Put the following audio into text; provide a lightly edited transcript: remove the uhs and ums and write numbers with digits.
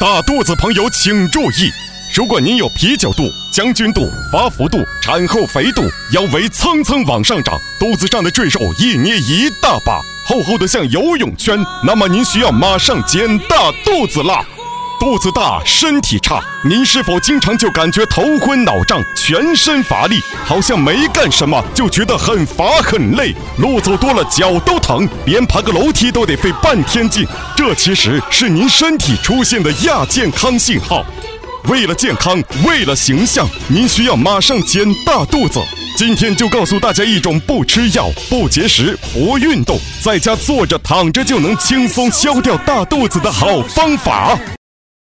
大肚子朋友请注意，如果您有啤酒肚、将军肚、发福肚、产后肥肚，腰围蹭蹭往上涨，肚子上的赘肉一捏一大把，厚厚的像游泳圈，那么您需要马上减大肚子啦。肚子大，身体差，您是否经常就感觉头昏脑胀、全身乏力，好像没干什么就觉得很乏很累，路走多了脚都疼，连爬个楼梯都得费半天劲？这其实是您身体出现的亚健康信号。为了健康，为了形象，您需要马上减大肚子。今天就告诉大家一种不吃药、不节食、不运动，在家坐着躺着就能轻松消掉大肚子的好方法。